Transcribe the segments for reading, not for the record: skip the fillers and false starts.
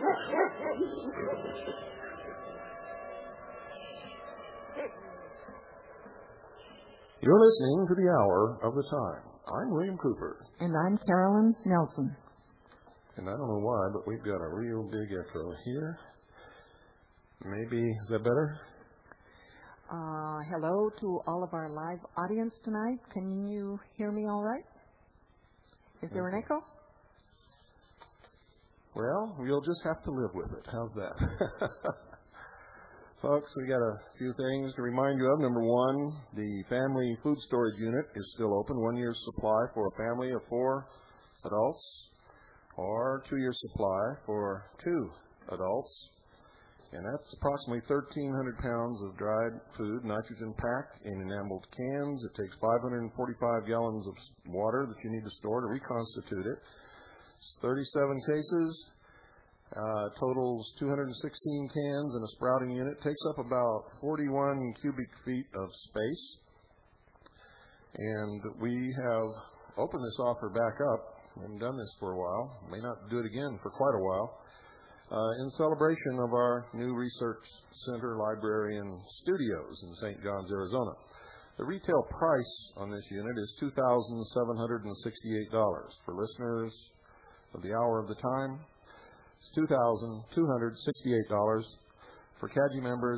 You're listening to The Hour of the Time. I'm William Cooper. And I'm Carolyn Nelson. And I don't know why, but we've got a real big echo here. Maybe, is that better? Hello to all of our live audience tonight. Can you hear me all right? Is there an echo? Well, you'll just have to live with it. How's that? Folks, we got a few things to remind you of. Number one, the family food storage unit is still open. 1 year's supply for a family of 4 adults, or 2 years supply for 2 adults. And that's approximately 1,300 pounds of dried food, nitrogen packed in enameled cans. It takes 545 gallons of water that you need to store to reconstitute it. It's 37 cases. Totals 216 cans in a sprouting unit. Takes up about 41 cubic feet of space. And we have opened this offer back up. We haven't done this for a while. May not do it again for quite a while. In celebration of our new research center, library, and studios in St. John's, Arizona. The retail price on this unit is $2,768. For listeners of The Hour of the Time, it's $2,268. For CAGI members,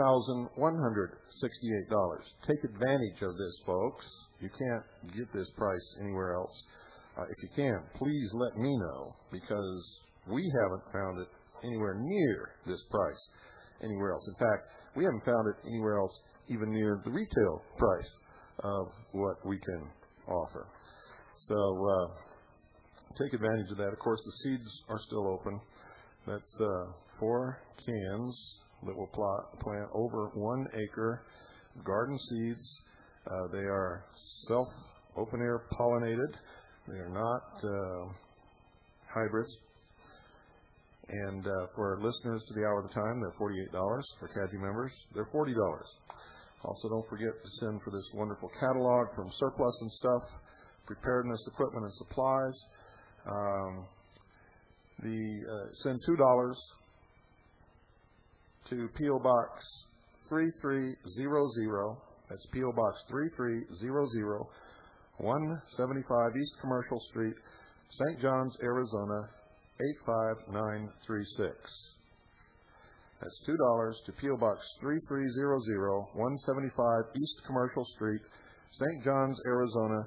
$2,168. Take advantage of this, folks. You can't get this price anywhere else. If you can, please let me know, because we haven't found it anywhere near this price anywhere else. In fact, we haven't found it anywhere else even near the retail price of what we can offer. So take advantage of that. Of course, the seeds are still open. That's 4 cans that will plant over 1 acre garden seeds. They are open-air pollinated. They are not hybrids. And for listeners to The Hour of the Time, they're $48. For CAGI members, they're $40. Also, don't forget to send for this wonderful catalog from Surplus and Stuff, Preparedness Equipment and Supplies. Send $2 to P.O. Box 3300. That's P.O. Box 3300, 175 East Commercial Street, St. John's, Arizona, 85936. That's $2 to P.O. Box 3300, 175 East Commercial Street, St. John's, Arizona,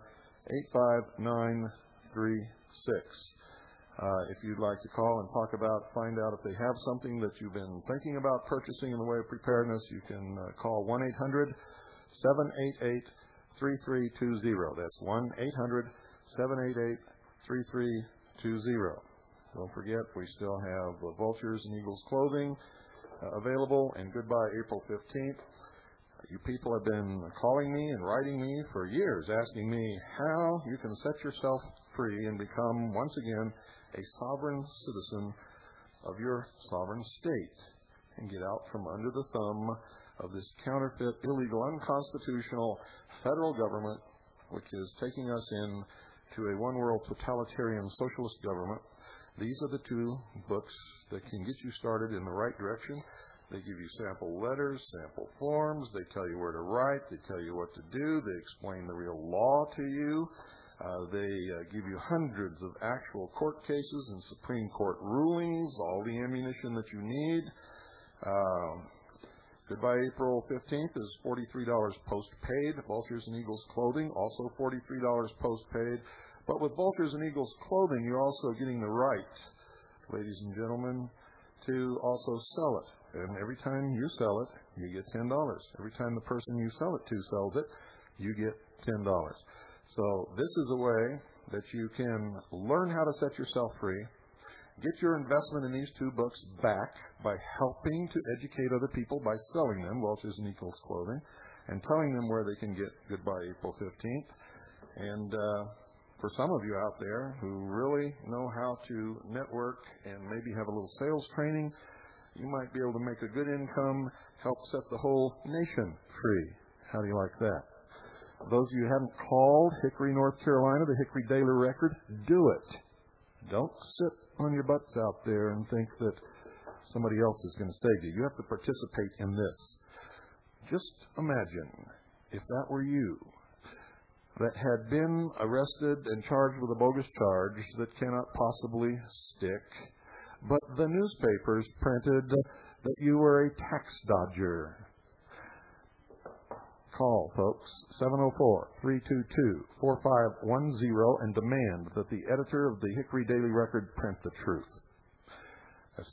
85936. If you'd like to call and find out if they have something that you've been thinking about purchasing in the way of preparedness, you can call 1-800-788-3320. That's 1-800-788-3320. Don't forget, we still have Vultures and Eagles clothing available, and goodbye April 15th. You people have been calling me and writing me for years, asking me how you can set yourself free and become, once again, a sovereign citizen of your sovereign state and get out from under the thumb of this counterfeit, illegal, unconstitutional federal government, which is taking us into a one-world totalitarian socialist government. These are the 2 books that can get you started in the right direction. They give you sample letters, sample forms. They tell you where to write. They tell you what to do. They explain the real law to you. They give you hundreds of actual court cases and Supreme Court rulings, all the ammunition that you need. Goodbye April 15th is $43 post-paid. Vultures and Eagles clothing, also $43 post-paid. But with Vultures and Eagles clothing, you're also getting the right, ladies and gentlemen, to also sell it. And every time you sell it, you get $10. Every time the person you sell it to sells it, you get $10. So this is a way that you can learn how to set yourself free, get your investment in these 2 books back by helping to educate other people by selling them, Vultures and Eagles clothing, and telling them where they can get Goodbye April 15th. And for some of you out there who really know how to network and maybe have a little sales training, you might be able to make a good income, help set the whole nation free. How do you like that? Those of you who haven't called Hickory, North Carolina, the Hickory Daily Record, do it. Don't sit on your butts out there and think that somebody else is going to save you. You have to participate in this. Just imagine if that were you that had been arrested and charged with a bogus charge that cannot possibly stick, but the newspapers printed that you were a tax dodger. Call, folks, 704-322-4510 and demand that the editor of the Hickory Daily Record print the truth. That's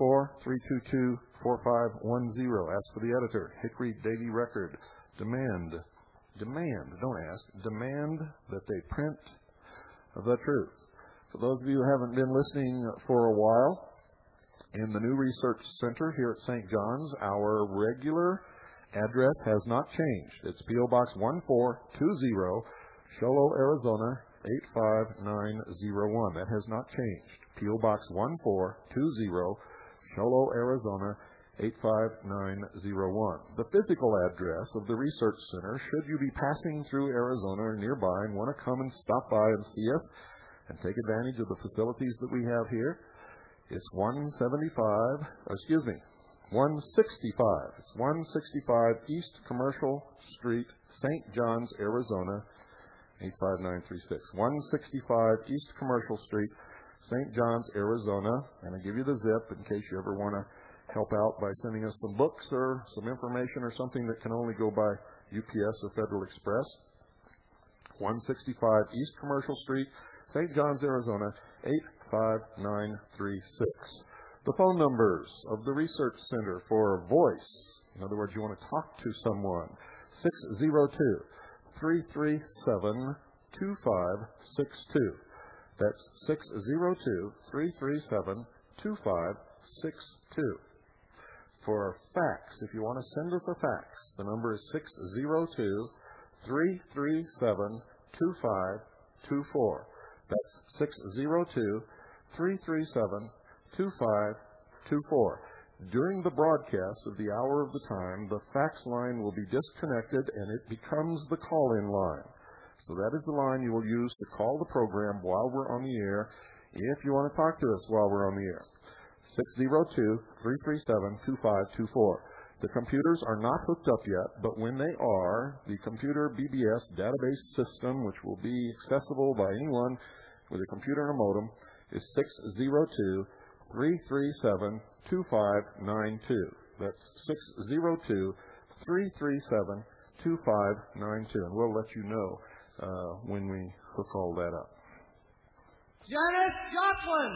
704-322-4510. Ask for the editor, Hickory Daily Record. Demand, don't ask, demand that they print the truth. For those of you who haven't been listening for a while, in the new research center here at St. John's, our regular address has not changed. It's P.O. Box 1420, Show Low, Arizona 85901. That has not changed. P.O. Box 1420, Show Low, Arizona 85901. The physical address of the research center, should you be passing through Arizona or nearby and want to come and stop by and see us and take advantage of the facilities that we have here, it's 165. It's 165 East Commercial Street, St. John's, Arizona, 85936. 165 East Commercial Street, St. John's, Arizona. And I give you the zip in case you ever want to help out by sending us some books or some information or something that can only go by UPS or Federal Express. 165 East Commercial Street, St. John's, Arizona, 85936. The phone numbers of the Research Center for voice, in other words, you want to talk to someone, 602-337-2562. That's 602-337-2562. For fax, if you want to send us a fax, the number is 602-337-2524. That's 602-337-2524. During the broadcast of the hour of the time, the fax line will be disconnected and it becomes the call-in line. So that is the line you will use to call the program while we're on the air if you want to talk to us while we're on the air. 602-337-2524. The computers are not hooked up yet, but when they are, the computer BBS database system, which will be accessible by anyone with a computer and a modem, is 602-337-2592. That's 602-337-2592. And we'll let you know when we hook all that up. Janis Joplin.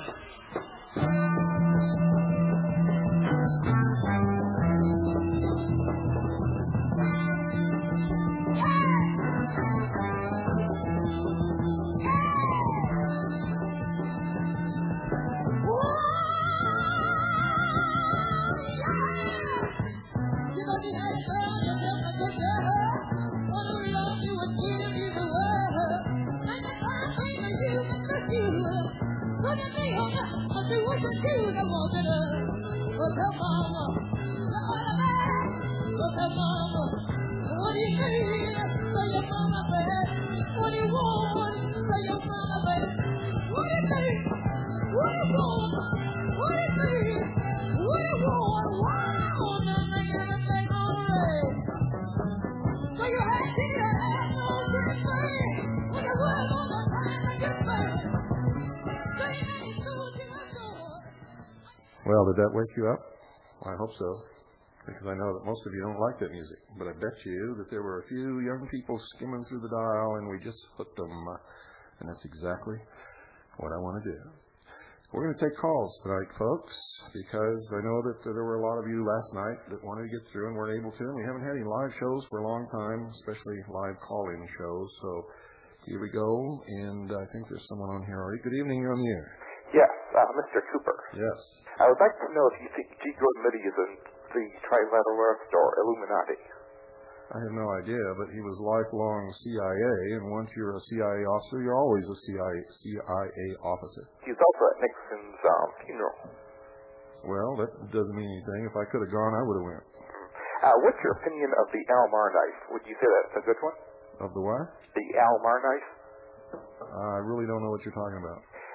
Well, did that wake you up? Well, I hope so, because I know that most of you don't like that music. But I bet you that there were a few young people skimming through the dial, and we just hooked them. And that's exactly what I want to do. We're going to take calls tonight, folks, because I know that there were a lot of you last night that wanted to get through and weren't able to. And we haven't had any live shows for a long time, especially live call-in shows. So here we go, and I think there's someone on here already. Good evening, you're on the air. Yes, Mr. Cooper. Yes. I would like to know if you think G. Gordon Liddy is in the Trilateral Earth or Illuminati. I have no idea, but he was lifelong CIA, and once you're a CIA officer, you're always a CIA officer. He was also at Nixon's funeral. Well, that doesn't mean anything. If I could have gone, I would have went. What's your opinion of the Almar knife? Would you say that's a good one? Of the what? The Almar knife. I really don't know what you're talking about.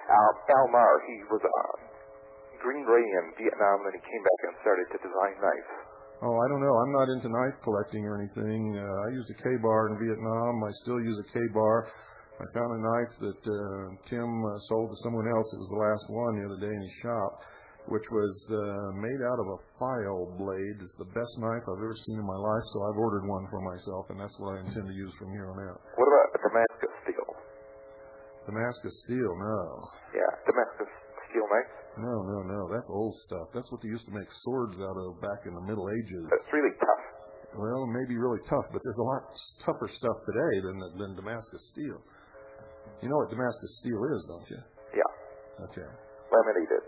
Al Maher, he was Green Beret in Vietnam, and he came back and started to design knives. Oh, I don't know. I'm not into knife collecting or anything. I used a K-bar in Vietnam. I still use a K-bar. I found a knife that Tim sold to someone else. It was the last one the other day in his shop, which was made out of a file blade. It's the best knife I've ever seen in my life, so I've ordered one for myself, and that's what I intend to use from here on out. What about Damascus steel? Damascus steel, no. Yeah, Damascus steel knives. No. That's old stuff. That's what they used to make swords out of back in the Middle Ages. That's really tough. Well, it may be really tough, but there's a lot tougher stuff today than Damascus steel. You know what Damascus steel is, don't you? Yeah. Okay. Laminated.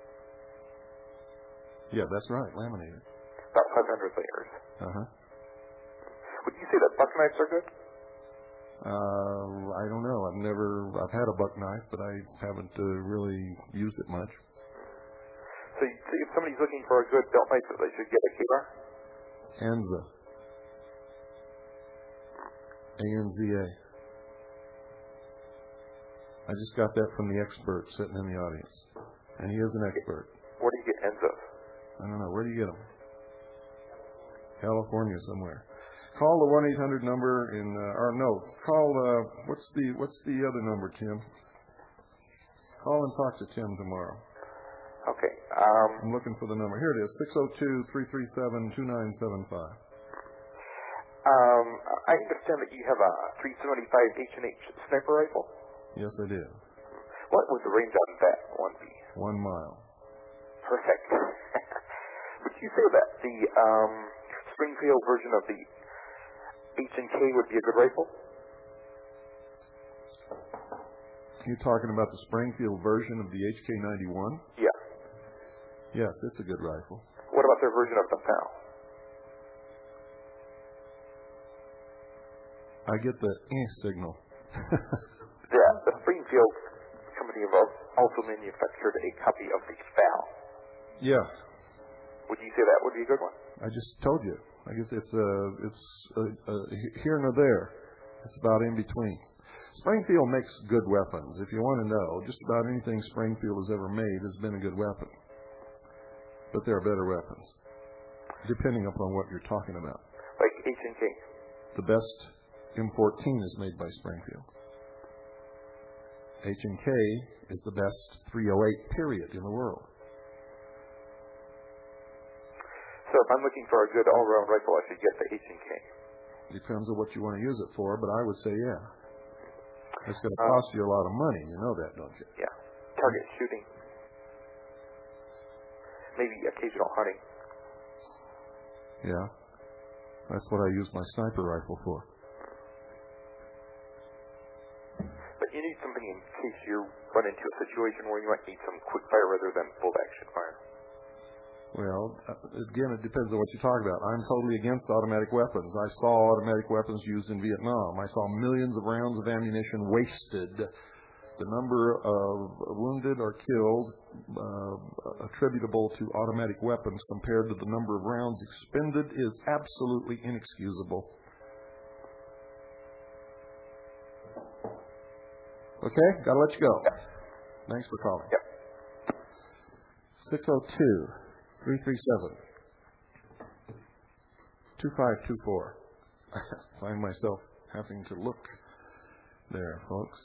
Yeah, that's right, laminated. About 500 layers. Uh-huh. Would you say that buck knives are good? I don't know. I've had a buck knife, but I haven't really used it much. So if somebody's looking for a good belt knife, they should get a K-bar? Anza. A-N-Z-A. I just got that from the expert sitting in the audience. And he is an expert. Where do you get Enzo? I don't know. Where do you get them? California somewhere. Call the 1-800 number call what's the other number, Tim? Call and talk to Tim tomorrow. Okay. I'm looking for the number. Here it is, 602-337-2975. I understand that you have a .375 H&H sniper rifle. Yes, I do. What was the range on that one be? 1 mile. Perfect. Would you say that the Springfield version of the H&K would be a good rifle? You talking about the Springfield version of the HK91? Yeah. Yes, it's a good rifle. What about their version of the POW? I get the signal. Yeah, the Springfield company also manufactured a copy of the FAL. Yeah. Would you say that would be a good one? I just told you. I guess it's here and there. It's about in between. Springfield makes good weapons. If you want to know, just about anything Springfield has ever made has been a good weapon. But there are better weapons, depending upon what you're talking about. Like H&K. The best M14 is made by Springfield. H&K is the best .308 period in the world. So if I'm looking for a good all-round rifle, I should get the H&K. Depends on what you want to use it for, but I would say yeah. It's going to cost you a lot of money. You know that, don't you? Yeah. Target shooting. Maybe occasional hunting. Yeah. That's what I use my sniper rifle for. But you need something in case you run into a situation where you might need some quick fire rather than bolt action fire. Well, again, it depends on what you're talking about. I'm totally against automatic weapons. I saw automatic weapons used in Vietnam. I saw millions of rounds of ammunition wasted. The number of wounded or killed attributable to automatic weapons compared to the number of rounds expended is absolutely inexcusable. Okay? Got to let you go. Yep. Thanks for calling. Yep. 602-337-2524. I find myself having to look there, folks.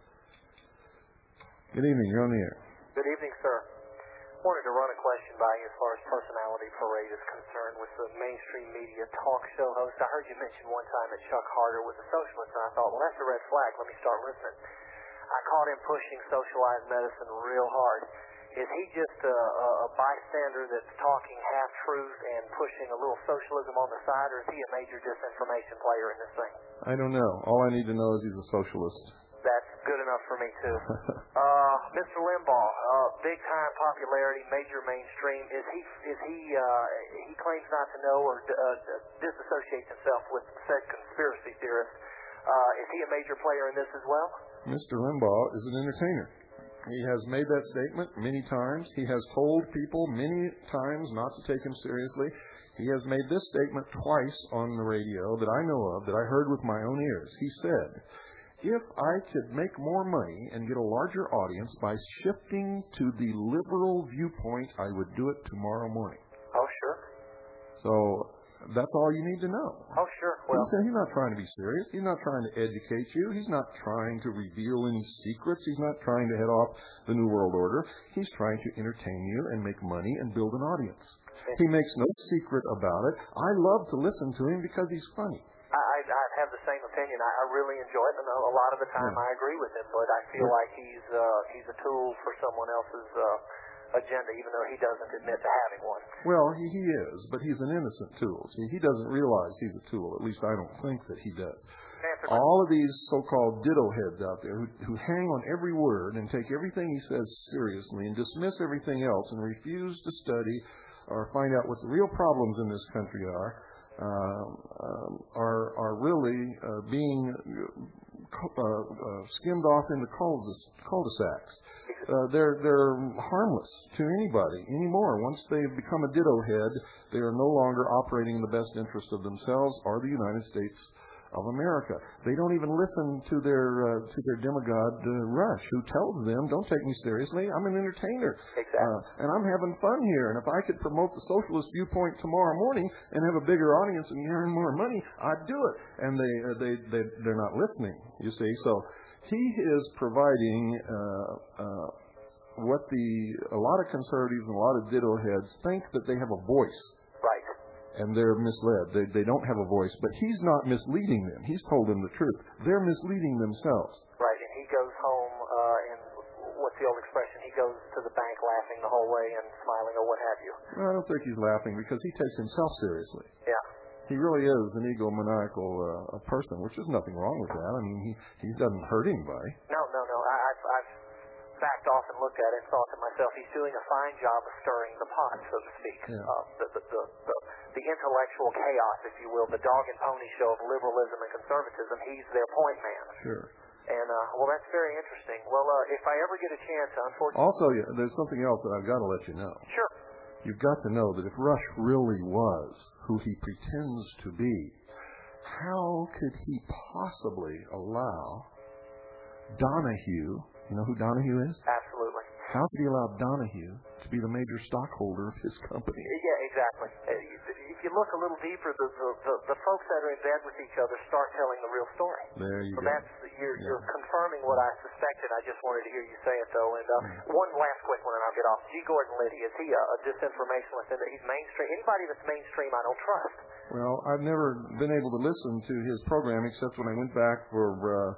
Good evening. You're on the air. Good evening, sir. Wanted to run a question by you as far as personality parade is concerned with the mainstream media talk show host. I heard you mention one time that Chuck Harder was a socialist, and I thought, well, that's a red flag. Let me start listening. I caught him pushing socialized medicine real hard. Is he just a bystander that's talking half-truth and pushing a little socialism on the side, or is he a major disinformation player in this thing? I don't know. All I need to know is he's a socialist. That's good enough for me, too. Mr. Limbaugh, big-time popularity, major mainstream. He claims not to know or disassociates himself with said conspiracy theorists. Is he a major player in this as well? Mr. Limbaugh is an entertainer. He has made that statement many times. He has told people many times not to take him seriously. He has made this statement twice on the radio that I know of, that I heard with my own ears. He said, if I could make more money and get a larger audience by shifting to the liberal viewpoint, I would do it tomorrow morning. Oh, sure. So that's all you need to know. Oh, sure. Well, he's not trying to be serious. He's not trying to educate you. He's not trying to reveal any secrets. He's not trying to head off the New World Order. He's trying to entertain you and make money and build an audience. He makes no secret about it. I love to listen to him because he's funny. I have the same opinion. I really enjoy it, and a lot of the time I agree with him. But I feel like he's a tool for someone else's agenda, even though he doesn't admit to having one. Well, he is, but he's an innocent tool. See, he doesn't realize he's a tool. At least I don't think that he does. All of these so-called ditto heads out there who hang on every word and take everything he says seriously and dismiss everything else and refuse to study or find out what the real problems in this country are really being skimmed off into cul-de-sacs. They're harmless to anybody anymore. Once they've become a ditto head, they are no longer operating in the best interest of themselves or the United States of America. They don't even listen to their demagogue Rush, who tells them, "Don't take me seriously. I'm an entertainer, and I'm having fun here. And if I could promote the socialist viewpoint tomorrow morning and have a bigger audience and earn more money, I'd do it." And they're not listening. You see, so he is providing what a lot of conservatives and a lot of ditto heads think that they have a voice. Right. And they're misled. They don't have a voice. But he's not misleading them. He's told them the truth. They're misleading themselves. Right, and he goes home, and what's the old expression? He goes to the bank laughing the whole way and smiling or what have you. Well, I don't think he's laughing because he takes himself seriously. Yeah. He really is an egomaniacal person, which is nothing wrong with that. I mean, he doesn't hurt anybody. No. I've backed off and looked at it and thought to myself, he's doing a fine job of stirring the pot, so to speak. Yeah. The intellectual chaos, if you will, the dog and pony show of liberalism and conservatism, he's their point man. Sure. And, well, that's very interesting. Well, if I ever get a chance, unfortunately... Also, there's something else that I've got to let you know. Sure. You've got to know that if Rush really was who he pretends to be, how could he possibly allow Donahue, you know who Donahue is? Absolutely. How could he allow Donahue to be the major stockholder of his company? Yeah, exactly. If you look a little deeper, the folks that are in bed with each other start telling the real story. There you go. So you're confirming what I suspected. I just wanted to hear you say it, though. And one last quick one, and I'll get off. G. Gordon Liddy, is he a disinformationalist? He's mainstream. Anybody that's mainstream, I don't trust. Well, I've never been able to listen to his program except when I went back for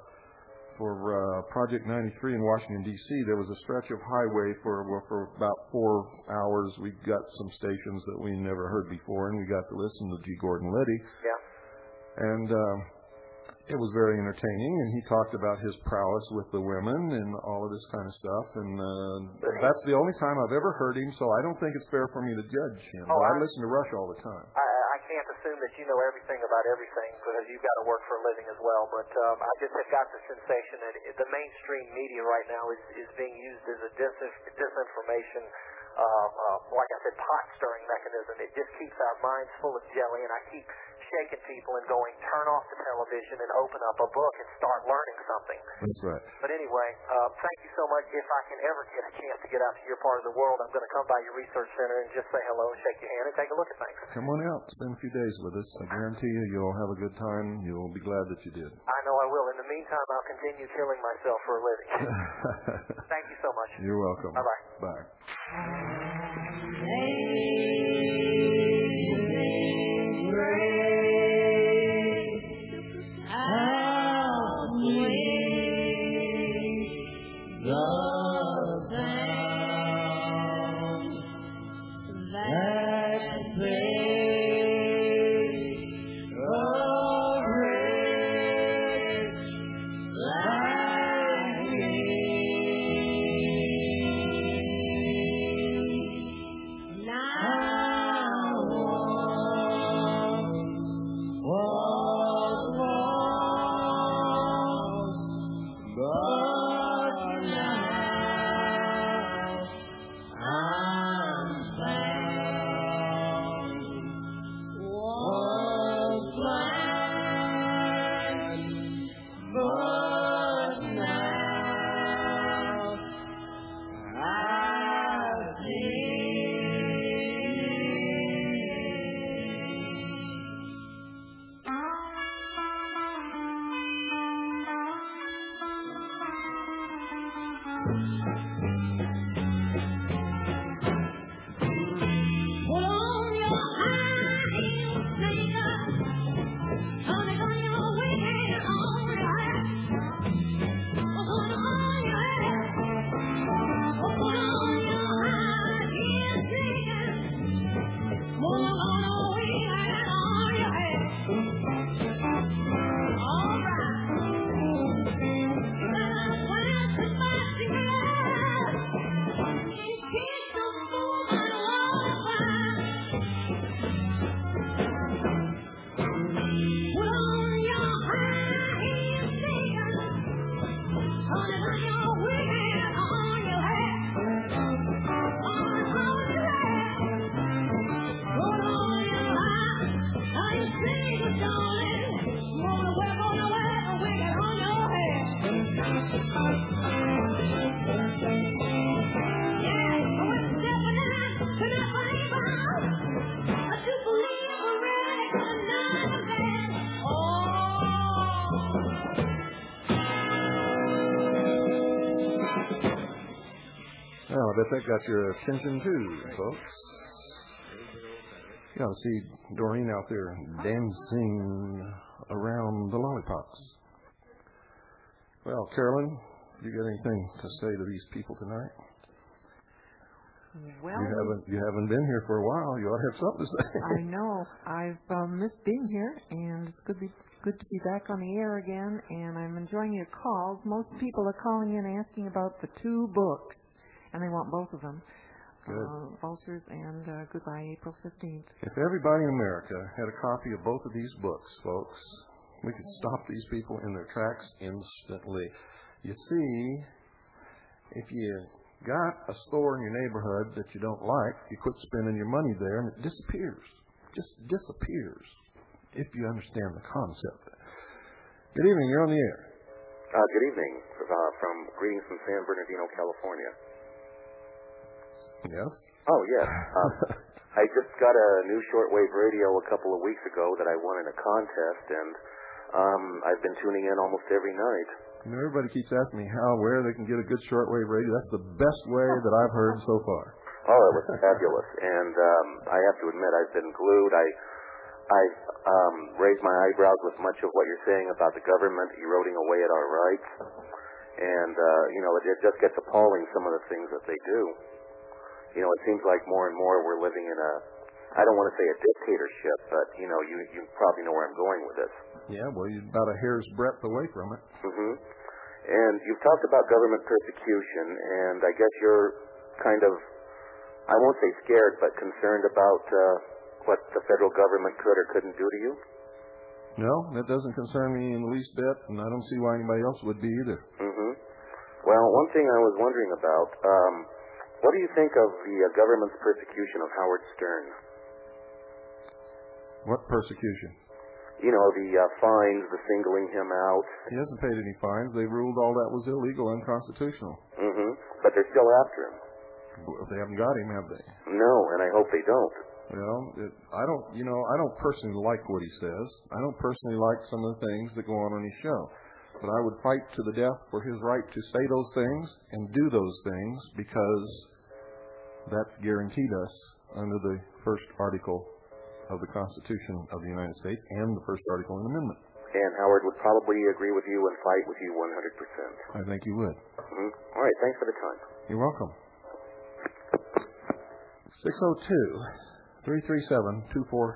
Project 93 in Washington, D.C. There was a stretch of highway for about 4 hours. We got some stations that we never heard before, and we got to listen to G. Gordon Liddy. Yeah. And it was very entertaining, and he talked about his prowess with the women and all of this kind of stuff. And that's the only time I've ever heard him, so I don't think it's fair for me to judge him. But I listen to Rush all the time. I can't assume that you know everything about everything because you've got to work for a living as well. But I just have got the sensation that the mainstream media right now is being used as a disinformation, like I said, pot-stirring mechanism. It just keeps our minds full of jelly, and I keep shaking people and going, turn off the television and open up a book and start learning something. That's right. But anyway, thank you so much. If I can ever get a chance to get out to your part of the world, I'm going to come by your research center and just say hello and shake your hand and take a look at things. Come on out. Spend a few days with us. I guarantee you'll have a good time. You'll be glad that you did. I know I will. In the meantime, I'll continue killing myself for a living. Thank you so much. You're welcome. Bye-bye. Bye. that got your attention too, folks. You ought to see Doreen out there dancing around the lollipops. Well, Carolyn, you got anything to say to these people tonight? Well, you haven't been here for a while. You ought to have something to say. I know. I've missed being here, and it's good to be back on the air again, and I'm enjoying your calls. Most people are calling in asking about the two books, and they want both of them. Good. Vultures and Goodbye April 15th. If everybody in America had a copy of both of these books, folks, we could stop these people in their tracks instantly. You see, if you got a store in your neighborhood that you don't like, you quit spending your money there, and it disappears. Just disappears, if you understand the concept. Good evening. You're on the air. Good evening. Greetings from San Bernardino, California. Yes? Oh, yes. I just got a new shortwave radio a couple of weeks ago that I won in a contest, and I've been tuning in almost every night. You know, everybody keeps asking me where they can get a good shortwave radio. That's the best way that I've heard so far. Oh, it was fabulous. And I have to admit, I've been glued. I've raised my eyebrows with much of what you're saying about the government eroding away at our rights. And, it just gets appalling, some of the things that they do. It seems like more and more we're living in I don't want to say a dictatorship, but, you probably know where I'm going with this. Yeah, well, you're about a hair's breadth away from it. Mm-hmm. And you've talked about government persecution, and I guess you're kind of, I won't say scared, but concerned about what the federal government could or couldn't do to you? No, that doesn't concern me in the least bit, and I don't see why anybody else would be either. Mm-hmm. Well, one thing I was wondering about, what do you think of the government's persecution of Howard Stern? What persecution? The fines, the singling him out. He hasn't paid any fines. They ruled all that was illegal and unconstitutional. Mm-hmm. But they're still after him. Well, they haven't got him, have they? No, and I hope they don't. Well, I don't personally like what he says. I don't personally like some of the things that go on his show. But I would fight to the death for his right to say those things and do those things, because that's guaranteed us under the first article of the Constitution of the United States and the first article in the amendment. And Howard would probably agree with you and fight with you 100%. I think you would. Mm-hmm. All right, thanks for the time. You're welcome. 602-337-2524.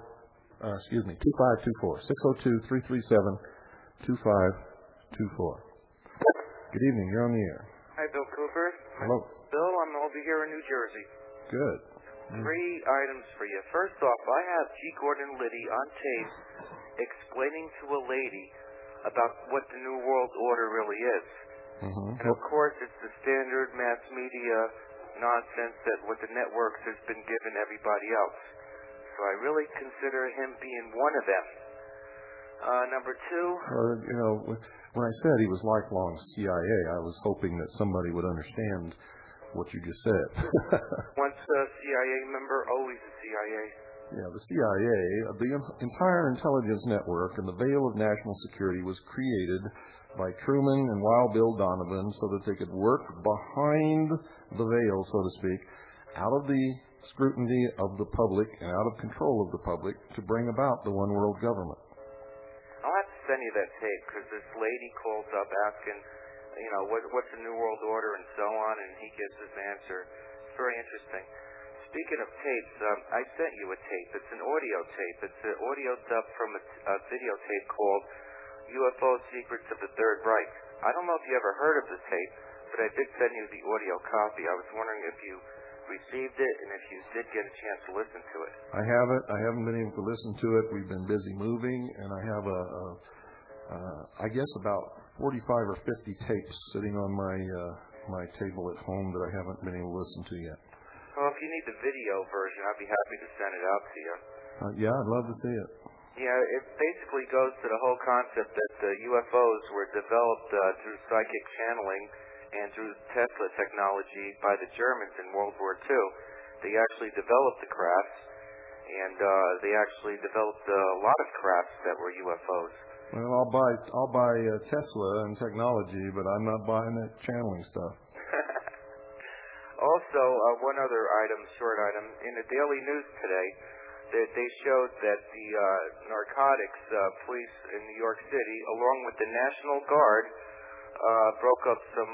602-337-2524. Good evening. You're on the air. Hi, Bill Cooper. Hello. Bill, I'm over here in New Jersey. Good. 3 items for you. First off, I have G. Gordon Liddy on tape explaining to a lady about what the New World Order really is. Mm-hmm. And of course, it's the standard mass media nonsense that what the networks has been giving everybody else. So I really consider him being one of them. Number 2. When I said he was lifelong CIA, I was hoping that somebody would understand what you just said. Once a CIA member, always a CIA. Yeah, the CIA, the entire intelligence network and the veil of national security was created by Truman and Wild Bill Donovan so that they could work behind the veil, so to speak, out of the scrutiny of the public and out of control of the public to bring about the one world government. I'll have to send you that tape, because this lady calls up asking, what's the New World Order and so on, and he gives his answer. It's very interesting. Speaking of tapes, I sent you a tape. It's an audio tape. It's an audio dub from a videotape called UFO Secrets of the Third Reich. I don't know if you ever heard of the tape, but I did send you the audio copy. I was wondering if you received it and if you did get a chance to listen to it. I haven't. I haven't been able to listen to it. We've been busy moving, and I have I guess about 45 or 50 tapes sitting on my table at home that I haven't been able to listen to yet. Well, if you need the video version, I'd be happy to send it out to you. Yeah, I'd love to see it. Yeah, it basically goes to the whole concept that the UFOs were developed through psychic channeling and through Tesla technology by the Germans in World War II. They actually developed the crafts, and they actually developed a lot of crafts that were UFOs. Well, I'll buy Tesla and technology, but I'm not buying that channeling stuff. Also, one other item, short item. In the Daily News today, they showed that the narcotics police in New York City, along with the National Guard, broke up some.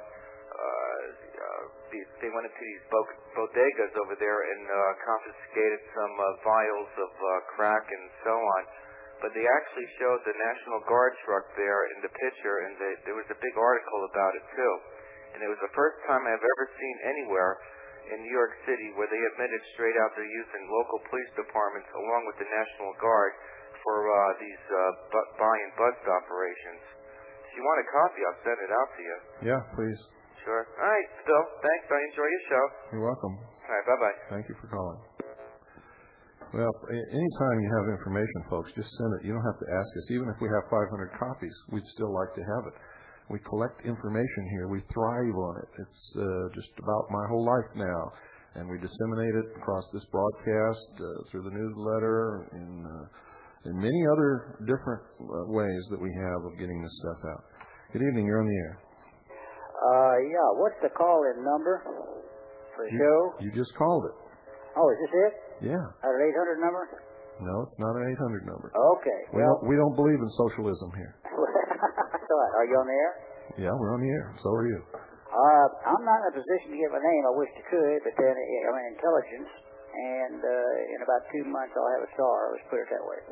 They went into these bodegas over there and confiscated some vials of crack and so on. But they actually showed the National Guard truck there in the picture, and there was a big article about it too. And it was the first time I've ever seen anywhere in New York City where they admitted straight out they're using local police departments along with the National Guard for these buy and bust operations. If you want a copy, I'll send it out to you. Yeah, please. Sure. All right, Phil. Thanks. I enjoy your show. You're welcome. All right, bye-bye. Thank you for calling. Well, anytime you have information, folks, just send it. You don't have to ask us. Even if we have 500 copies, we'd still like to have it. We collect information here. We thrive on it. It's just about my whole life now. And we disseminate it across this broadcast, through the newsletter, in many other different ways that we have of getting this stuff out. Good evening. You're on the air. Yeah. What's the call-in number for the show? You just called it. Oh, is this it? Yeah. An 800 number? No, it's not an 800 number. Okay. We don't believe in socialism here. Are you on the air? Yeah, we're on the air. So are you. I'm not in a position to give a name. I wish I could, but then I'm in intelligence, and in about 2 months I'll have a star. Let's put it that way.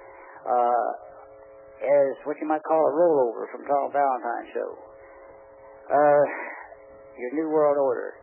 As what you might call a rollover from Tom Valentine's show. Your New World Order.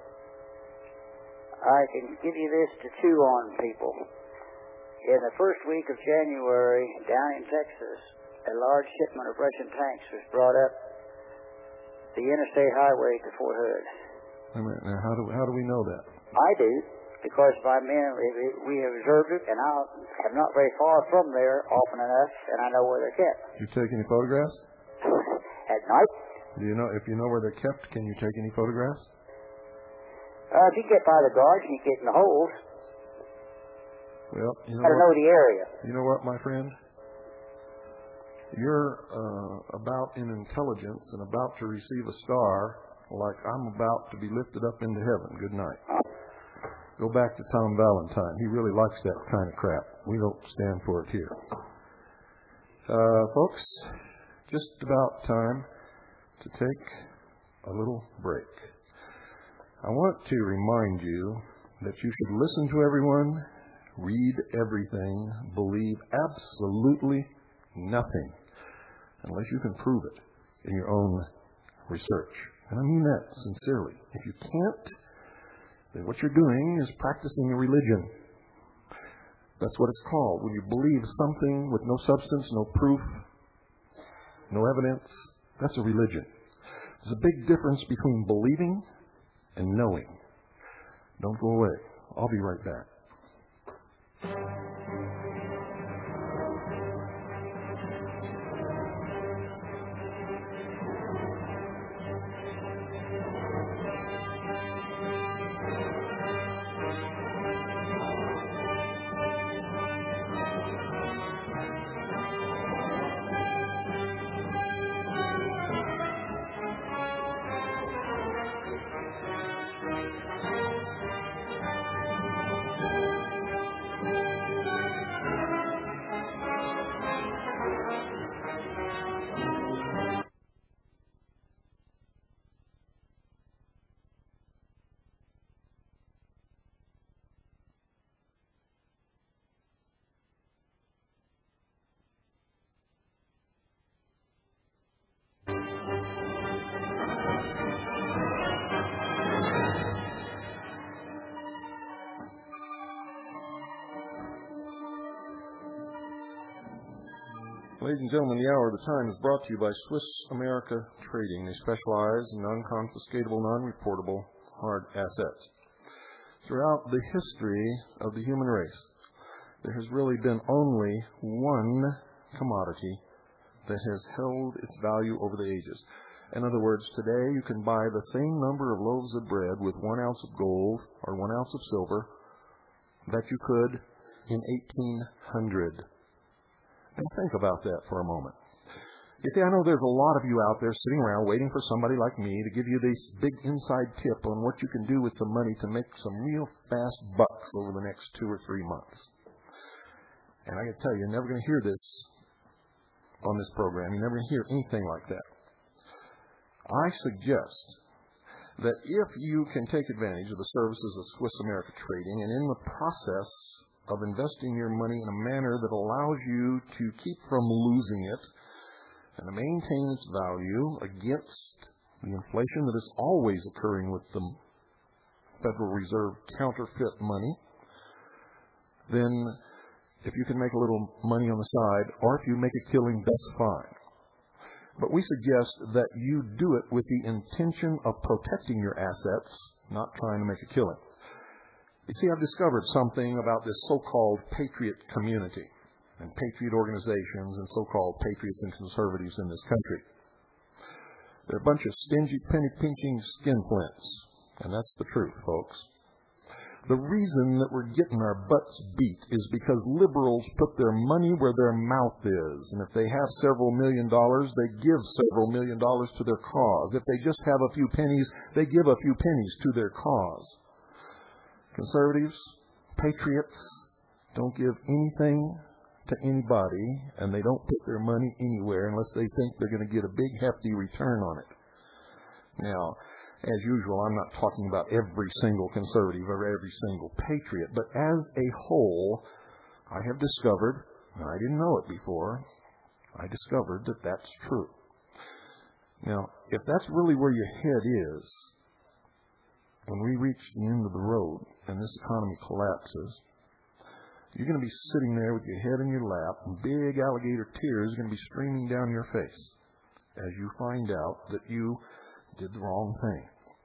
I can give you this to chew on, people. In the first week of January, down in Texas, a large shipment of Russian tanks was brought up the interstate highway to Fort Hood. Wait a minute. Now, how do we know that? I do, because my men, we have observed it, and I am not very far from there often enough, and I know where they're kept. You take any photographs? At night? Do you know if you know where they're kept? Can you take any photographs? If you get by the guards and you get in the holes, well, you know I don't know the area. You know what, my friend? You're about in intelligence and about to receive a star, like I'm about to be lifted up into heaven. Good night. Go back to Tom Valentine. He really likes that kind of crap. We don't stand for it here. Folks, just about time to take a little break. I want to remind you that you should listen to everyone, read everything, believe absolutely nothing unless you can prove it in your own research. And I mean that sincerely. If you can't, then what you're doing is practicing a religion. That's what it's called. When you believe something with no substance, no proof, no evidence, that's a religion. There's a big difference between believing and knowing. Don't go away. I'll be right back. Ladies and gentlemen, the Hour of the Time is brought to you by Swiss America Trading. They specialize in non-confiscatable, non-reportable hard assets. Throughout the history of the human race, there has really been only one commodity that has held its value over the ages. In other words, today you can buy the same number of loaves of bread with 1 ounce of gold or 1 ounce of silver that you could in 1800. And think about that for a moment. You see, I know there's a lot of you out there sitting around waiting for somebody like me to give you this big inside tip on what you can do with some money to make some real fast bucks over the next 2 or 3 months. And I can tell you, you're never going to hear this on this program. You're never going to hear anything like that. I suggest that if you can take advantage of the services of Swiss America Trading and in the process of investing your money in a manner that allows you to keep from losing it and to maintain its value against the inflation that is always occurring with the Federal Reserve counterfeit money, then if you can make a little money on the side, or if you make a killing, that's fine. But we suggest that you do it with the intention of protecting your assets, not trying to make a killing. You see, I've discovered something about this so-called patriot community and patriot organizations and so-called patriots and conservatives in this country. They're a bunch of stingy, penny-pinching skinflints, and that's the truth, folks. The reason that we're getting our butts beat is because liberals put their money where their mouth is. And if they have several $1 million, they give several $1 million to their cause. If they just have a few pennies, they give a few pennies to their cause. Conservatives, patriots, don't give anything to anybody, and they don't put their money anywhere unless they think they're going to get a big, hefty return on it. Now, as usual, I'm not talking about every single conservative or every single patriot, but as a whole, I have discovered, and I didn't know it before, I discovered that that's true. Now, if that's really where your head is, when we reach the end of the road and this economy collapses, you're going to be sitting there with your head in your lap and big alligator tears are going to be streaming down your face as you find out that you did the wrong thing.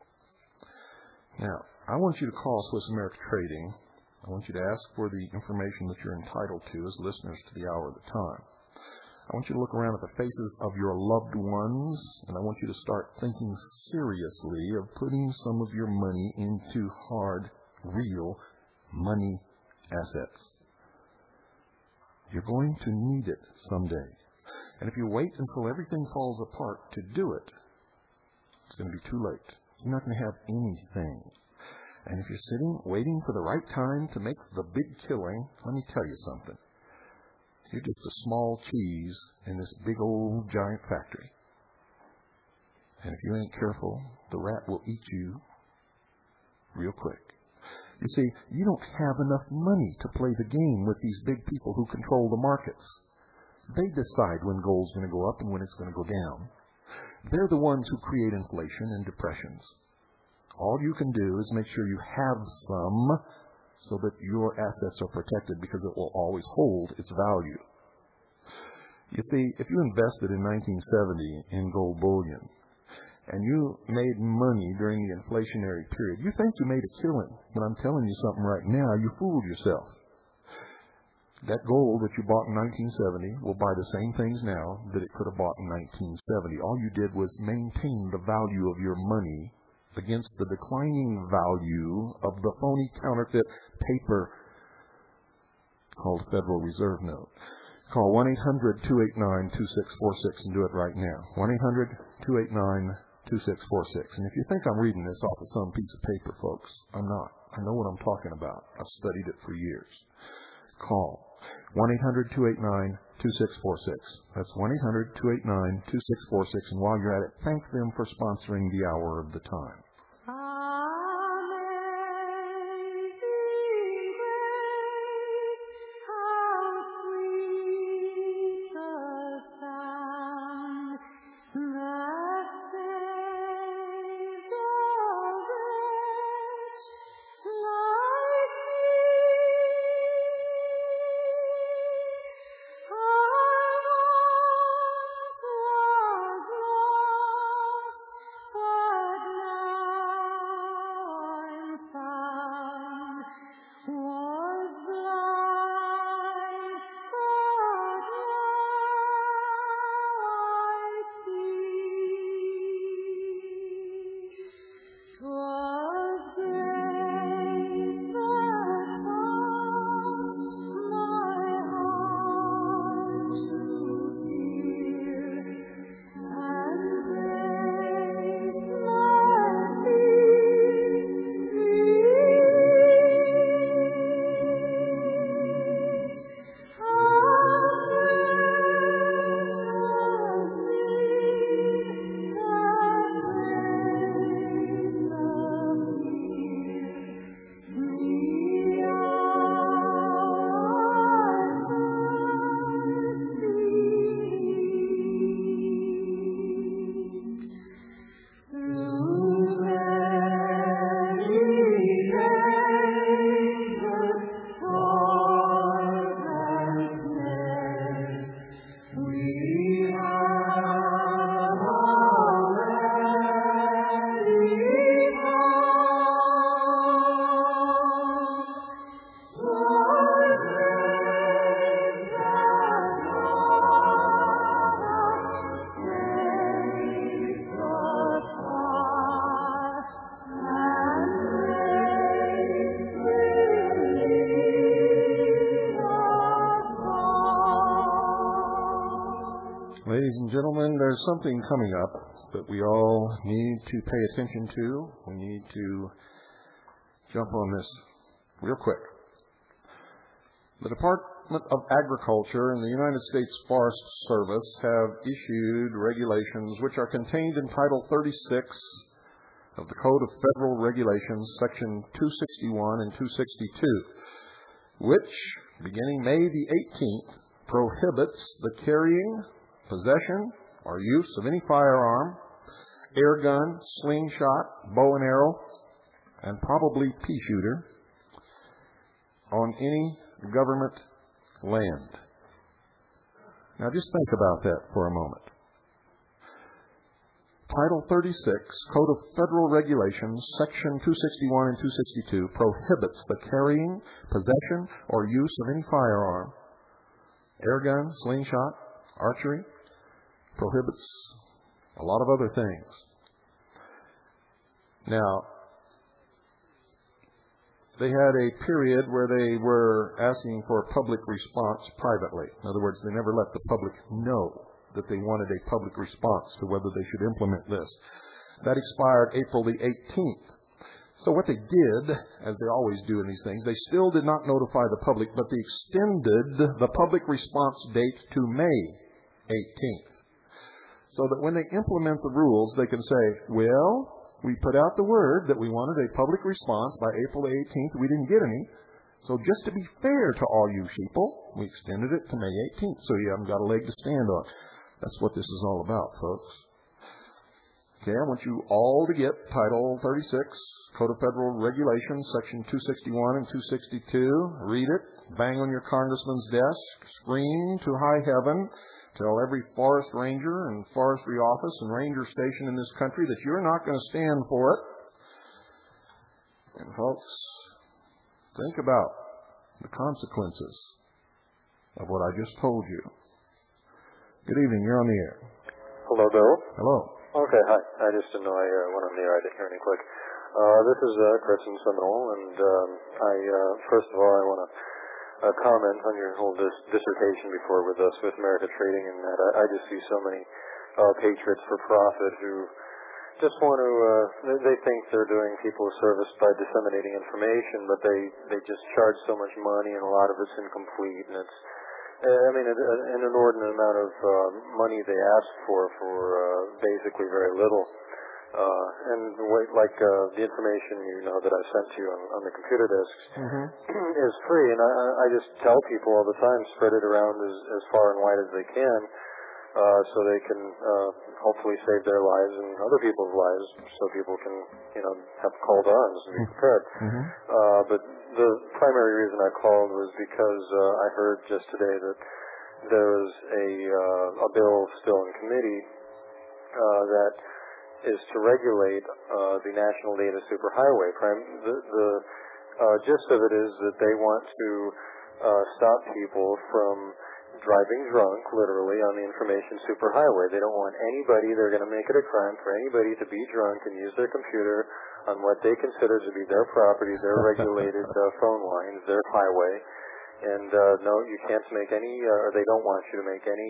Now, I want you to call Swiss America Trading. I want you to ask for the information that you're entitled to as listeners to the hour of the time. I want you to look around at the faces of your loved ones, and I want you to start thinking seriously of putting some of your money into hard, real money assets. You're going to need it someday. And if you wait until everything falls apart to do it, it's going to be too late. You're not going to have anything. And if you're sitting waiting for the right time to make the big killing, let me tell you something. You're just a small cheese in this big old giant factory. And if you ain't careful, the rat will eat you real quick. You see, you don't have enough money to play the game with these big people who control the markets. They decide when gold's going to go up and when it's going to go down. They're the ones who create inflation and depressions. All you can do is make sure you have some so that your assets are protected because it will always hold its value. You see, if you invested in 1970 in gold bullion and you made money during the inflationary period, you think you made a killing. But I'm telling you something right now, you fooled yourself. That gold that you bought in 1970 will buy the same things now that it could have bought in 1970. All you did was maintain the value of your money against the declining value of the phony counterfeit paper called Federal Reserve note. Call 1-800-289-2646 and do it right now. 1-800-289-2646. And if you think I'm reading this off of some piece of paper, folks, I'm not. I know what I'm talking about. I've studied it for years. Call 1-800-289-2646. That's 1-800-289-2646. And while you're at it, thank them for sponsoring the hour of the time. Ladies and gentlemen, there's something coming up that we all need to pay attention to. We need to jump on this real quick. The Department of Agriculture and the United States Forest Service have issued regulations which are contained in Title 36 of the Code of Federal Regulations, Section 261 and 262, which, beginning May the 18th, prohibits the carrying, possession, or use of any firearm, air gun, slingshot, bow and arrow, and probably pea shooter on any government land. Now just think about that for a moment. Title 36, Code of Federal Regulations, Section 261 and 262, prohibits the carrying, possession, or use of any firearm, air gun, slingshot, archery, prohibits a lot of other things. Now, they had a period where they were asking for public response privately. In other words, they never let the public know that they wanted a public response to whether they should implement this. That expired April the 18th. So what they did, as they always do in these things, they still did not notify the public, but they extended the public response date to May 18th. So that when they implement the rules, they can say, well, we put out the word that we wanted a public response by April the 18th. We didn't get any. So just to be fair to all you sheeple, we extended it to May 18th, so you haven't got a leg to stand on. That's what this is all about, folks. Okay, I want you all to get Title 36, Code of Federal Regulations, Section 261 and 262. Read it, bang on your congressman's desk, scream to high heaven, tell every forest ranger and forestry office and ranger station in this country that you're not going to stand for it. And folks, think about the consequences of what I just told you. Good evening, you're on the air. Hello, Bill. Hello. Okay, hi. I just didn't know I went on the air. I didn't hear any click. This is Chris in Seminole, and first of all, I want to comment on your whole dissertation before with us with America Trading, and that I just see so many patriots for profit who just want to, they think they're doing people a service by disseminating information, but they just charge so much money, and a lot of it's incomplete, and it's, an inordinate amount of money they ask for basically very little. The information that I sent you on the computer disks is free, and I just tell people all the time, spread it around as far and wide as they can, so they can hopefully save their lives and other people's lives, so people can have called arms and be prepared. But the primary reason I called was because I heard just today that there was a bill still in committee that is to regulate the National Data Superhighway. The gist of it is that they want to stop people from driving drunk, literally, on the information superhighway. They don't want anybody, they're going to make it a crime for anybody to be drunk and use their computer on what they consider to be their property, their regulated phone lines, their highway. And no, you can't make any, or they don't want you to make any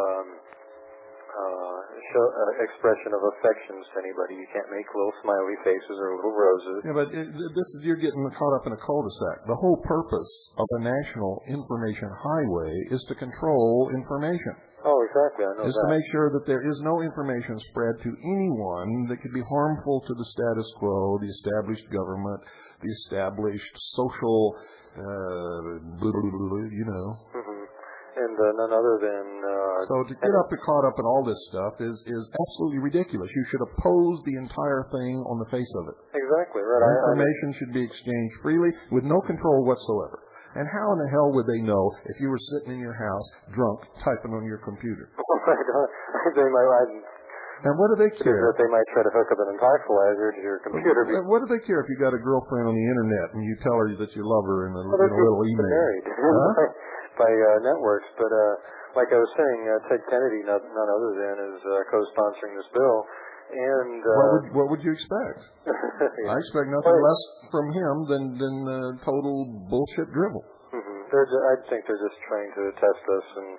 expression of affections to anybody. You can't make little smiley faces or little roses. Yeah, but you're getting caught up in a cul-de-sac. The whole purpose of a national information highway is to control information. Oh, exactly. I know is to make sure that there is no information spread to anyone that could be harmful to the status quo, the established government, the established social, And none other than... So to get caught up in all this stuff is absolutely ridiculous. You should oppose the entire thing on the face of it. Exactly, right. Information should be exchanged freely with no control whatsoever. And how in the hell would they know if you were sitting in your house, drunk, typing on your computer? And what do they care? That they might try to hook up an equalizer to your computer. What do they care if you got a girlfriend on the internet and you tell her that you love her in a little email? Married. By networks, but like I was saying, Ted Kennedy, none other than, is co-sponsoring this bill. And what would you expect? I expect nothing less from him than total bullshit dribble. I think they're just trying to test us and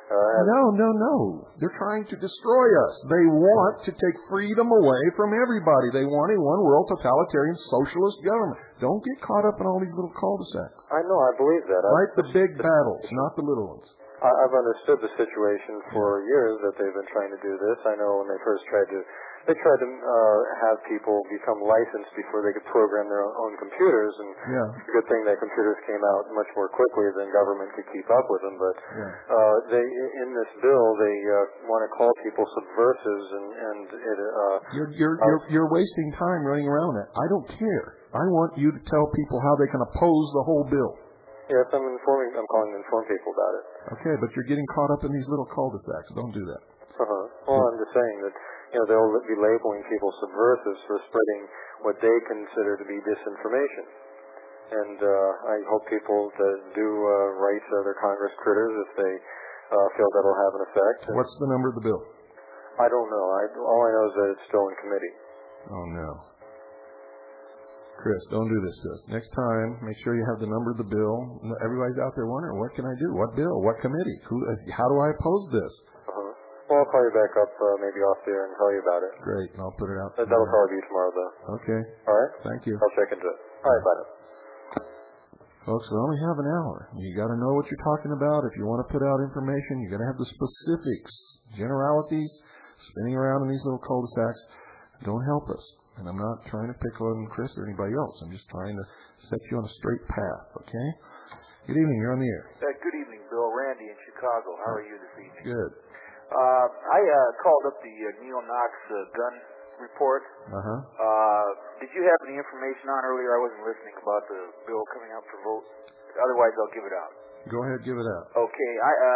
No. They're trying to destroy us. They want to take freedom away from everybody. They want a one-world totalitarian socialist government. Don't get caught up in all these little cul-de-sacs. I know, I believe that. Fight the big battles, not the little ones. I've understood the situation for years that they've been trying to do this. I know when they first tried to have people become licensed before they could program their own computers, and it's a good thing that computers came out much more quickly than government could keep up with them. But they, in this bill, they want to call people subversives, and it. You're wasting time running around that. I don't care. I want you to tell people how they can oppose the whole bill. Yes, I'm calling to inform people about it. Okay, but you're getting caught up in these little cul-de-sacs. Don't do that. Well, I'm just saying that they'll be labeling people subversives for spreading what they consider to be disinformation. And I hope people that do write other Congress critters if they feel that'll have an effect. What's the number of the bill? I don't know. All I know is that it's still in committee. Oh, no. Chris, don't do this to us. Next time, make sure you have the number of the bill. Everybody's out there wondering, what can I do? What bill? What committee? How do I oppose this? Well, I'll call you back up maybe off there and tell you about it. Great. I'll put it out. That'll probably be tomorrow, though. Okay. All right? Thank you. I'll check into it. All right, bye now. Folks, we only have an hour. You got to know what you're talking about. If you want to put out information, you got to have the specifics. Generalities, spinning around in these little cul-de-sacs, don't help us. And I'm not trying to pick on Chris or anybody else. I'm just trying to set you on a straight path, okay? Good evening. You're on the air. Good evening, Bill. Randy in Chicago. How are you this evening? Good. I called up the neo-Knox gun report. Did you have any information on earlier? I wasn't listening about the bill coming up for vote. Otherwise, I'll give it out. Go ahead, give it out. Okay.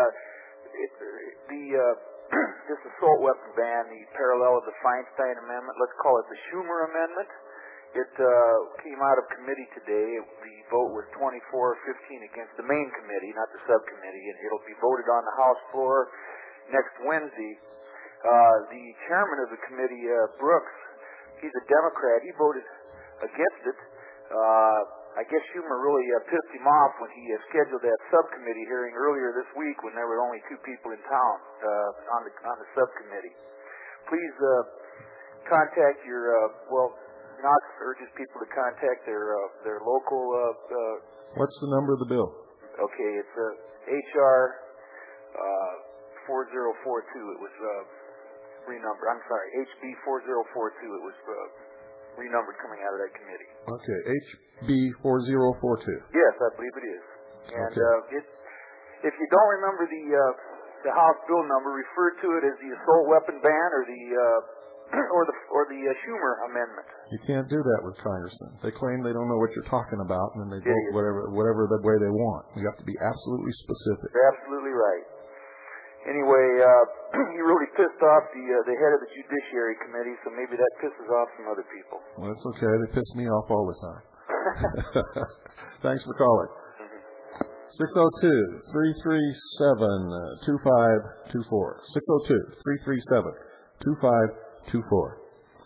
This assault weapon ban, the parallel of the Feinstein Amendment, let's call it the Schumer Amendment. It came out of committee today. The vote was 24-15 against the main committee, not the subcommittee, and it'll be voted on the House floor next Wednesday. The chairman of the committee, Brooks, he's a Democrat. He voted against it. I guess Schumer really pissed him off when he scheduled that subcommittee hearing earlier this week when there were only two people in town on the subcommittee. Please contact your Knox urges people to contact their local. What's the number of the bill? Okay, it's HR 4042. It was renumbered. I'm sorry, HB 4042. It was renumbered coming out of that committee. Okay, HB 4042. Yes, I believe it is. And if you don't remember the House bill number, refer to it as the assault weapon ban or the Schumer amendment. You can't do that with congressmen. They claim they don't know what you're talking about, and then they vote whatever the way they want. You have to be absolutely specific. You're absolutely right. Anyway, he really pissed off the head of the Judiciary Committee, so maybe that pisses off some other people. Well, that's okay. They piss me off all the time. Thanks for calling. 602-337-2524. 602-337-2524.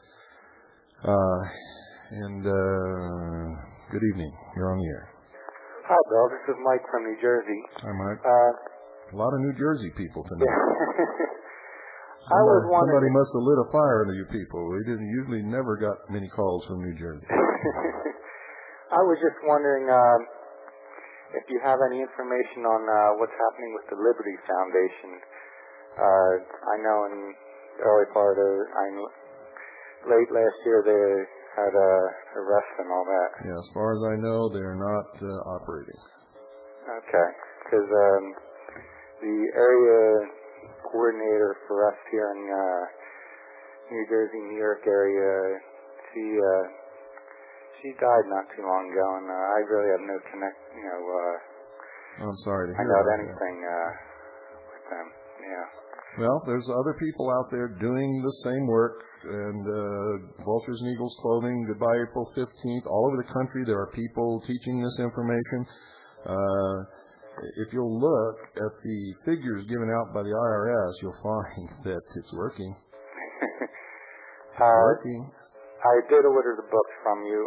Good evening. You're on the air. Hi, Bill. This is Mike from New Jersey. Hi, Mike. A lot of New Jersey people tonight. Somebody must have lit a fire under you people. We usually never got many calls from New Jersey. I was just wondering if you have any information on what's happening with the Liberty Foundation. I know in the early part of late last year they had arrests and all that. Yeah, as far as I know, they are not operating. Okay, because the area coordinator for us here in New Jersey, New York area, she died not too long ago, and I really have no I'm sorry to hear I know that. anything with them. Yeah. Well, there's other people out there doing the same work, and Vultures and Eagles Clothing, Goodbye April 15th, all over the country there are people teaching this information. If you'll look at the figures given out by the IRS, you'll find that it's working. It's working. I did order the books from you,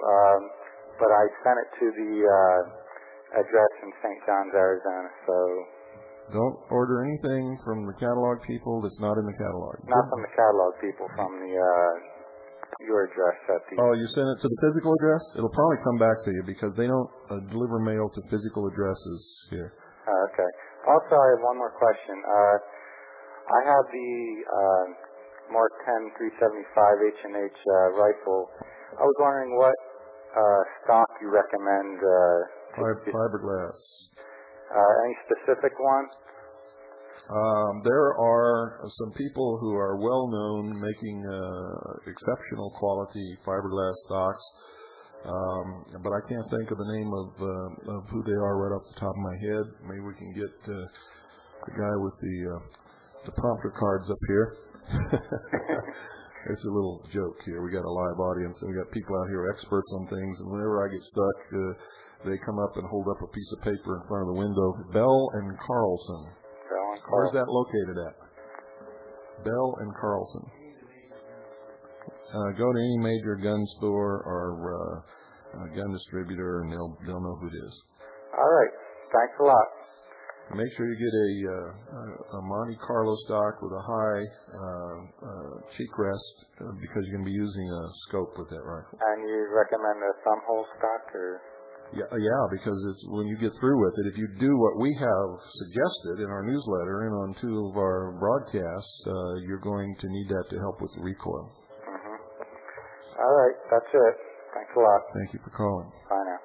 but I sent it to the address in St. John's, Arizona, so Don't order anything from the catalog people that's not in the catalog. Not from the catalog people, from the your address at the... Oh, you send it to the physical address? It'll probably come back to you because they don't deliver mail to physical addresses here. Okay. Also, I have one more question. I have the Mark 10 375 H&H rifle. I was wondering what stock you recommend. Fiberglass. Any specific one? There are some people who are well known making exceptional quality fiberglass stocks, but I can't think of the name of who they are right off the top of my head. Maybe we can get the guy with the prompter cards up here. It's a little joke here. We got a live audience, and we got people out here experts on things, and whenever I get stuck, they come up and hold up a piece of paper in front of the window. Bell and Carlson. Where's that located at? Bell and Carlson. Go to any major gun store or gun distributor, and they'll know who it is. All right. Thanks a lot. Make sure you get a Monte Carlo stock with a high cheek rest because you're going to be using a scope with that rifle. And you recommend a thumb hole stock or? Yeah, because it's when you get through with it, if you do what we have suggested in our newsletter and on 2 of our broadcasts, you're going to need that to help with the recoil. Mm-hmm. All right, that's it. Thanks a lot. Thank you for calling. Bye now.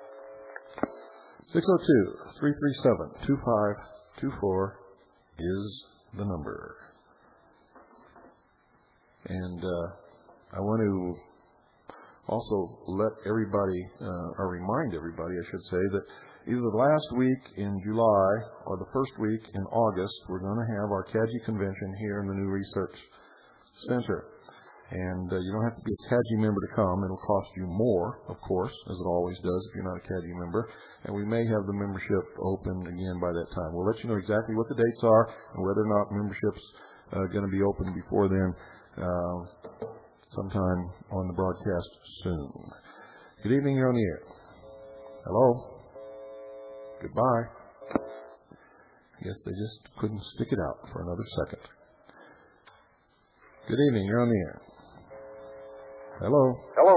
602-337-2524 is the number. And I want to also let everybody, or remind everybody, I should say, that either the last week in July or the first week in August, we're going to have our CAGI convention here in the new research center. And you don't have to be a CAGI member to come. It'll cost you more, of course, as it always does if you're not a CAGI member. And we may have the membership open again by that time. We'll let you know exactly what the dates are and whether or not membership's going to be open before then. Sometime on the broadcast soon. Good evening, you're on the air. Hello? Goodbye. I guess they just couldn't stick it out for another second. Good evening, you're on the air. Hello? Hello.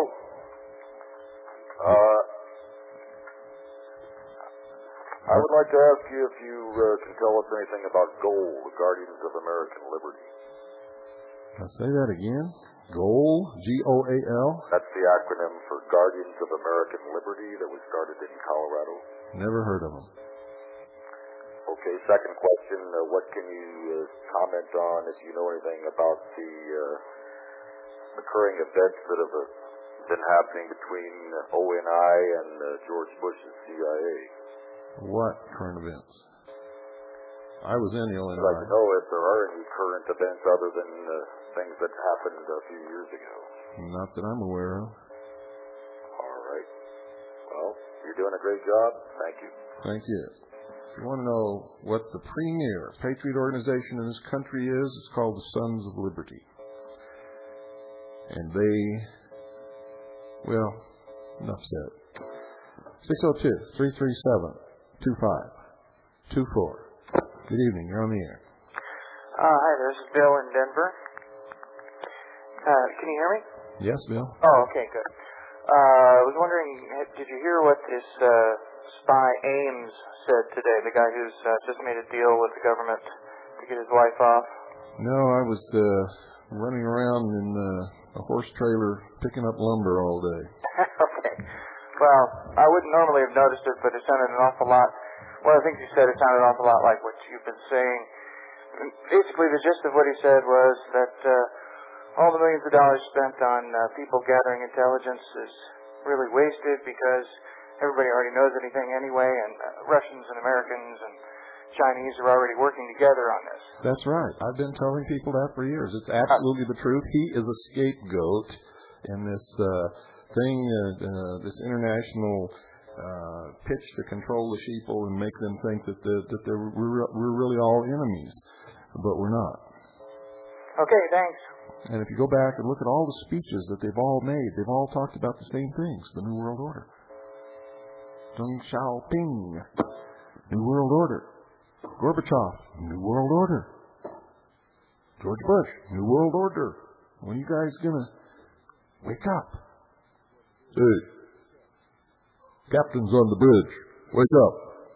I would like to ask you if you can tell us anything about GOAL, the Guardians of American Liberty. I'll say that again. GOAL, G-O-A-L. That's the acronym for Guardians of American Liberty that was started in Colorado. Never heard of them. Okay, second question. What can you comment on, if you know anything about the occurring events that have been happening between ONI and George Bush's CIA? What current events? I was in the ONI. I'd like to know if there are any current events other than things that happened a few years ago. Not that I'm aware of. All right. Well, you're doing a great job. Thank you. Thank you. If you want to know what the premier patriot organization in this country is, it's called the Sons of Liberty. And they, well, enough said. 602-337-2524. Good evening. You're on the air. Hi, this is Bill in Denver. Can you hear me? Yes, Bill. Oh, okay, good. I was wondering, did you hear what this spy Ames said today, the guy who's just made a deal with the government to get his wife off? No, I was running around in a horse trailer picking up lumber all day. Okay. Well, I wouldn't normally have noticed it, but it sounded an awful lot. One of the things he said, it sounded an awful lot like what you've been saying. Basically, the gist of what he said was that all the millions of dollars spent on people gathering intelligence is really wasted because everybody already knows anything anyway, and Russians and Americans and Chinese are already working together on this. That's right. I've been telling people that for years. It's absolutely the truth. He is a scapegoat in this thing, this international pitch to control the sheeple and make them think that we're really all enemies, but we're not. Okay, thanks. And if you go back and look at all the speeches that they've all made, they've all talked about the same things: the New World Order. Deng Xiaoping, New World Order. Gorbachev, New World Order. George Bush, New World Order. When are you guys gonna wake up? Hey, captain's on the bridge. Wake up.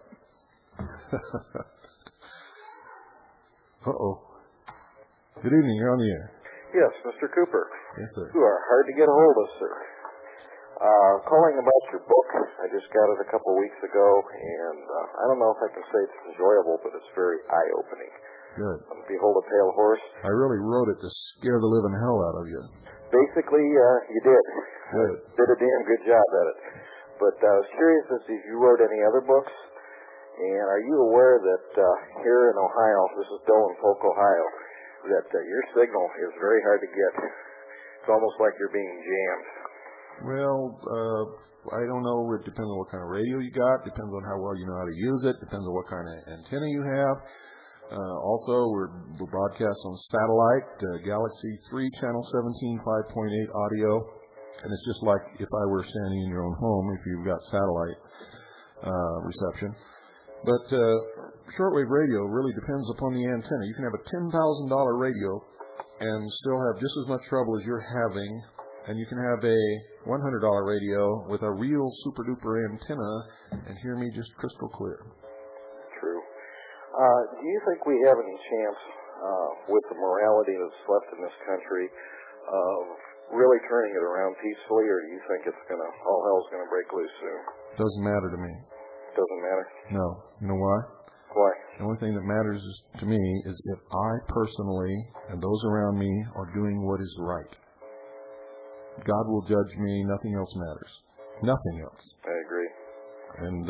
Uh-oh. Good evening. You're on the air. Yes, Mr. Cooper. Yes, sir. You are hard to get a hold of, sir. Calling about your book. I just got it a couple weeks ago, and I don't know if I can say it's enjoyable, but it's very eye-opening. Good. Behold a Pale Horse. I really wrote it to scare the living hell out of you. Basically, you did. Good. Did a damn good job at it. But I was curious as to if you wrote any other books, and are you aware that here in Ohio, this is Dolan Polk, Ohio, that your signal is very hard to get. It's almost like you're being jammed. Well, I don't know. It depends on what kind of radio you got. Depends on how well you know how to use it. Depends on what kind of antenna you have. Also, we're broadcast on satellite, Galaxy 3, channel 17, 5.8 audio. And it's just like if I were standing in your own home if you've got satellite reception. But shortwave radio really depends upon the antenna. You can have a $10,000 radio and still have just as much trouble as you're having. And you can have a $100 radio with a real super-duper antenna and hear me just crystal clear. True. Do you think we have any chance, with the morality that's left in this country, of really turning it around peacefully, or do you think it's all hell's gonna break loose soon? Doesn't matter to me. Doesn't matter? No. You know why? Why? The only thing that matters to me is if I personally and those around me are doing what is right. God will judge me. Nothing else matters. Nothing else. I agree. And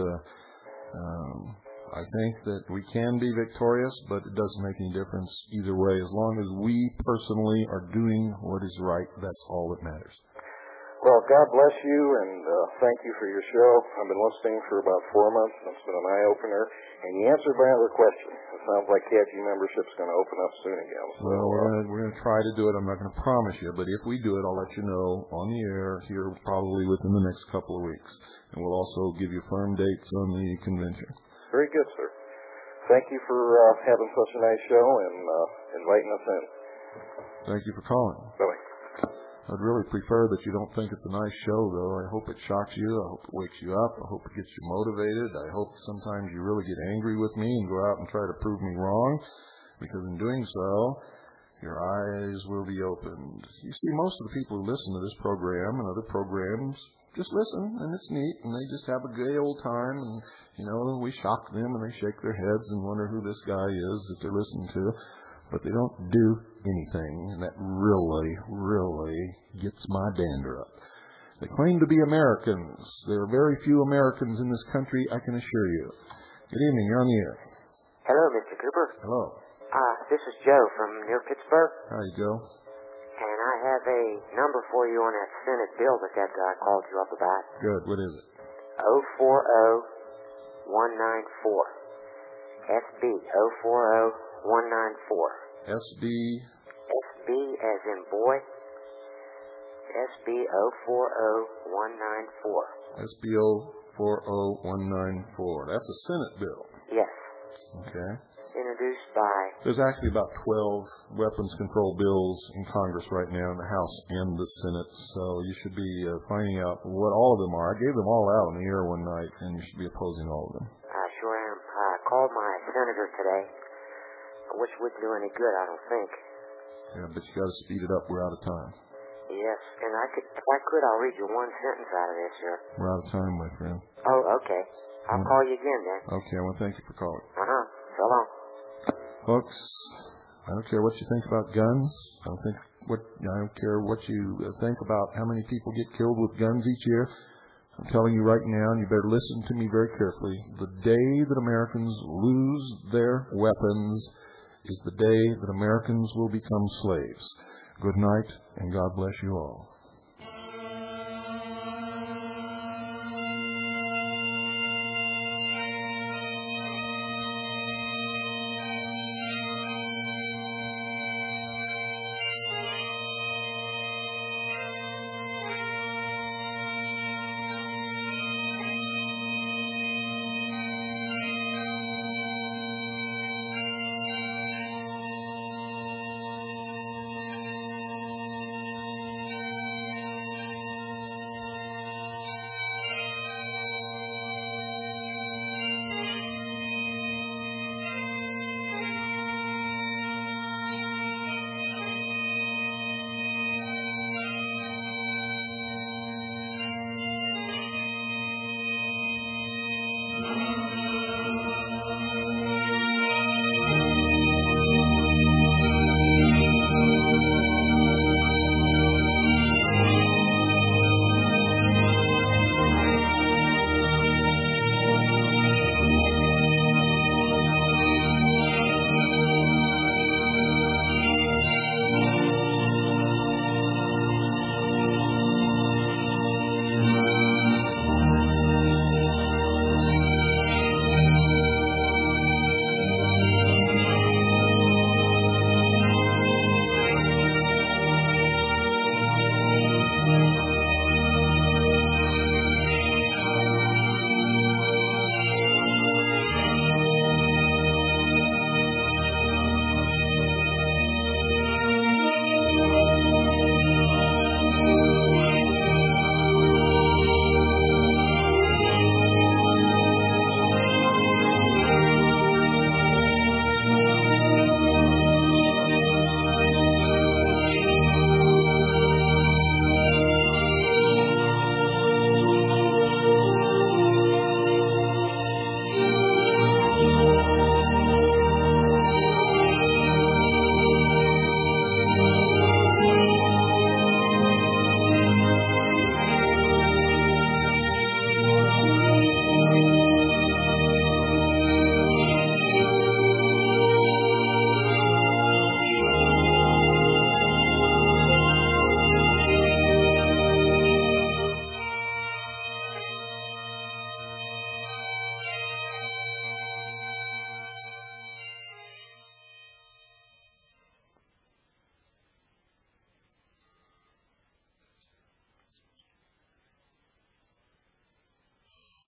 I think that we can be victorious, but it doesn't make any difference either way. As long as we personally are doing what is right, that's all that matters. Well, God bless you, and thank you for your show. I've been listening for about 4 months, and it's been an eye-opener. And you answered my other question. It sounds like KG membership's going to open up soon again. So, well, we're going to try to do it. I'm not going to promise you, but if we do it, I'll let you know on the air here probably within the next couple of weeks. And we'll also give you firm dates on the convention. Very good, sir. Thank you for having such a nice show and inviting us in. Thank you for calling. Bye-bye. I'd really prefer that you don't think it's a nice show, though. I hope it shocks you. I hope it wakes you up. I hope it gets you motivated. I hope sometimes you really get angry with me and go out and try to prove me wrong, because in doing so, your eyes will be opened. You see, most of the people who listen to this program and other programs just listen, and it's neat, and they just have a gay old time, and, you know, we shock them, and they shake their heads and wonder who this guy is that they're listening to. But they don't do anything, and that really, really gets my dander up. They claim to be Americans. There are very few Americans in this country, I can assure you. Good evening. You're on the air. Hello, Mr. Cooper. Hello. This is Joe from near Pittsburgh. Hi, Joe. And I have a number for you on that Senate bill that guy called you up about. Good. What is it? 040194. SB 040194. SB as in boy. SB 040194. SB 040194. That's a Senate bill. Yes. Okay. Introduced by... There's actually about 12 weapons control bills in Congress right now, in the House and the Senate, so you should be finding out what all of them are. I gave them all out on the air one night, and you should be opposing all of them. I sure am. I called my senator today, which wouldn't do any good, I don't think. Yeah, but you got to speed it up. We're out of time. Yes, and if I could, I'll read you one sentence out of this, sir. We're out of time, my friend. Oh, okay. I'll call you again, then. Okay, well, thank you for calling. So long. Folks, I don't care what you think about guns. I don't care what you think about how many people get killed with guns each year. I'm telling you right now, and you better listen to me very carefully, the day that Americans lose their weapons is the day that Americans will become slaves. Good night, and God bless you all.